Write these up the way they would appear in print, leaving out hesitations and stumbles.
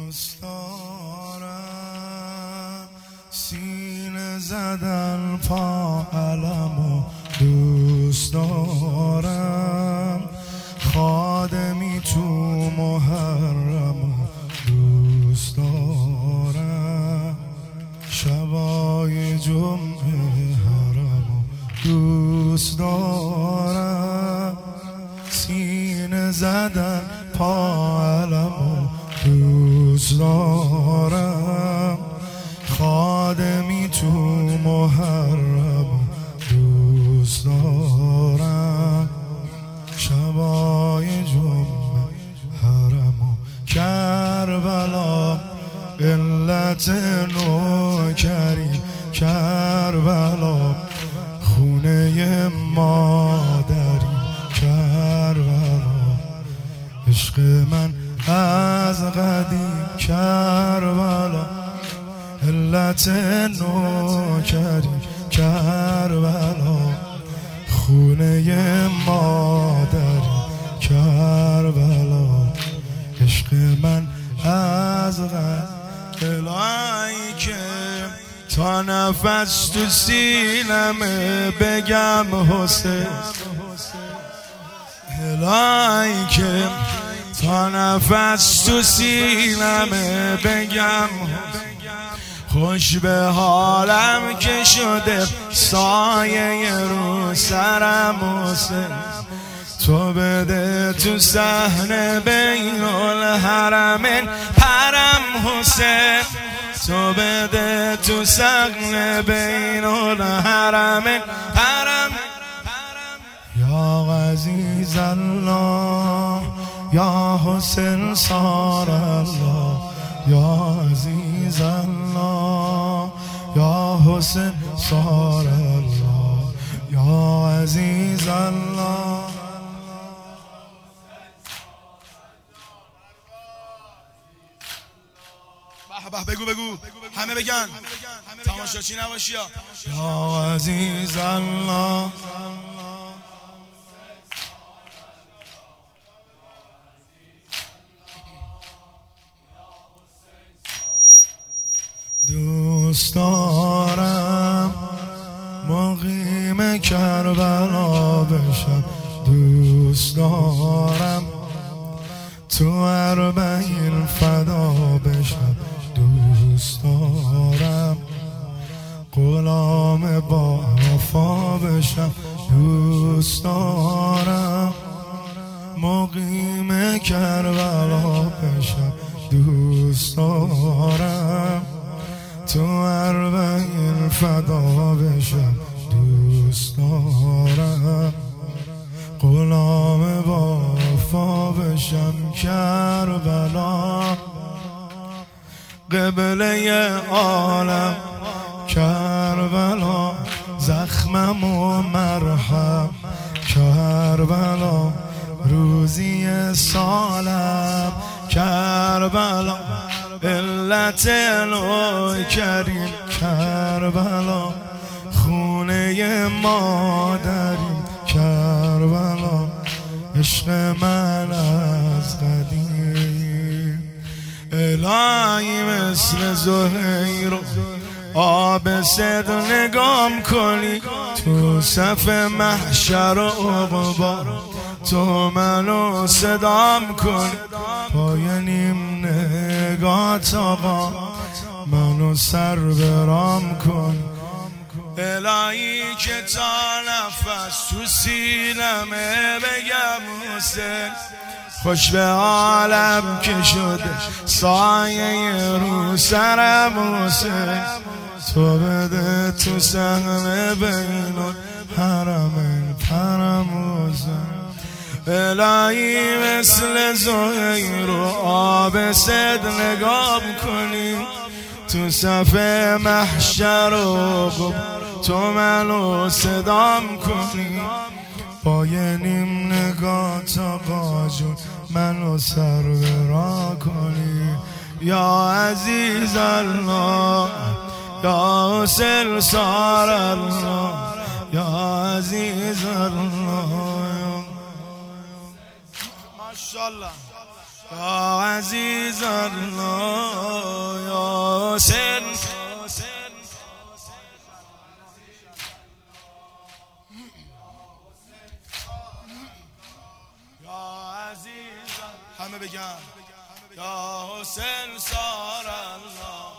دوست دارم سینه زدن پا علمو دوست دارم خادمی تو محرمو دوست دارم شبای جمعه حرمو دوست دارم سینه زدن پا علمو دوست دارم خادمی تو محرمو دوست دارم شبای جمعه حرمو کربلا علت نوکری کربلا خونه مادری کربلا عشق من از قدیم کربلا علت نوکری کربلا خونه مادری کربلا عشق من از قدیم الهی که تا نفس تو سینمه بگم حسین الهی که تا نفس تو سینمه بگم خوش به حالم که شده سایه رو سرم حسین تو بده تو صحنه بین الحرمین پرم حسین تو بده تو صحنه بین الحرمین پرم یا عزیز الله یا حسین صار الله یا عزیز الله یا حسین صار الله یا عزیز الله بگو همه بگن تماشاچی نباشی یا عزیز الله دوست دارم مقیم کربلا بشم دوست دارم تو اربعین فدا بشم دوست دارم غلام با وفا بشم دوست دارم مقیم کربلا بشم دوست دارم تو اربعین فدا بشم دوست دارم غلام با وفا بشم کربلا قبله عالم کربلا زخمم و مرهم کربلا روزی سالم کربلا علت نوکری کربلا خونه مادری کربلا عشق من از قدیم الهی مثل زهیر آب صد نگام کنی تو صف محشر و عقبا تو منو صدام کن پای نیم نگات آقا منو سر برام کن الهی که تا نفس تو سینمه بگم حسین خوش به عالم که شده سایه رو سرم حسین تو بده تو صحنه بین حرمین پرم حسین الهی مثل زهیر و آب صد نگام کنی تو صف محشر و تو منو صدام کنی با یه نیم نگات آقا جون منو سر برا کنی یا عزیز الله یا حسین صار الله یا عزیز الله ماشاءالله یا عزیز الله حسین یا عزیزم همه بگن یا حسین سار الله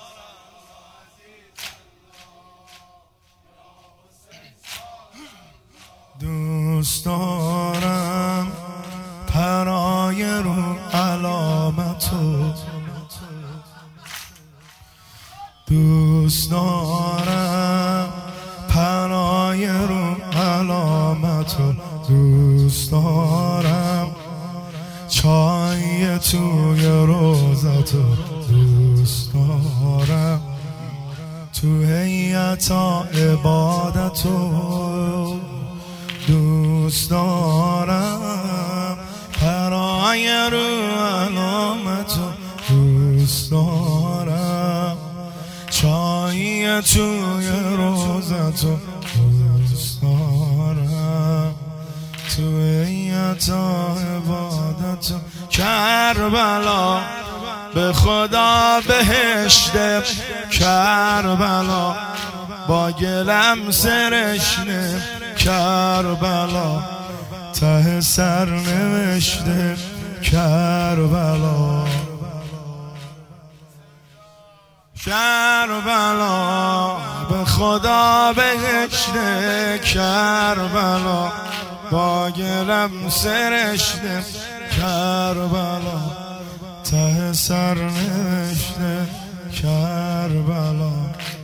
دوست دارم پرای رو علامتو دوست دارم پرای رو علامتو دوست دارم چای توی روزتو دوست دارم تو هیئت عبادتو دوست دارم پرای رو علامتو دوست دارم چای توی روزتو دوست دارم تو هیئت عبادتو کربلا به خدا بهشت کربلا با گلم سرشنه کربلا ته سر نوشته کربلا کربلا به خدا بهشت کربلا با گلم سرشته کربلا ته سر نوشته کربلا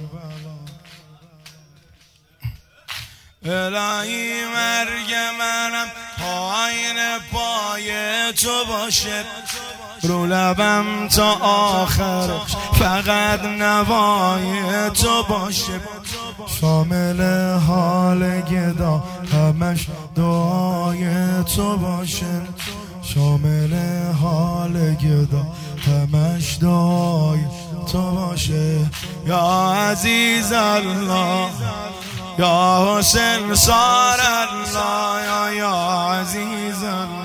الهی مرگ منم پایین پای تو باشه رو لبم تا آخر فقط نوای تو باشه شامل حال گدا همش دعای تو باشه شامل حال گدا همش دعای تو باشه یا عزیز الله یا حسین سار الله یا عزیز الله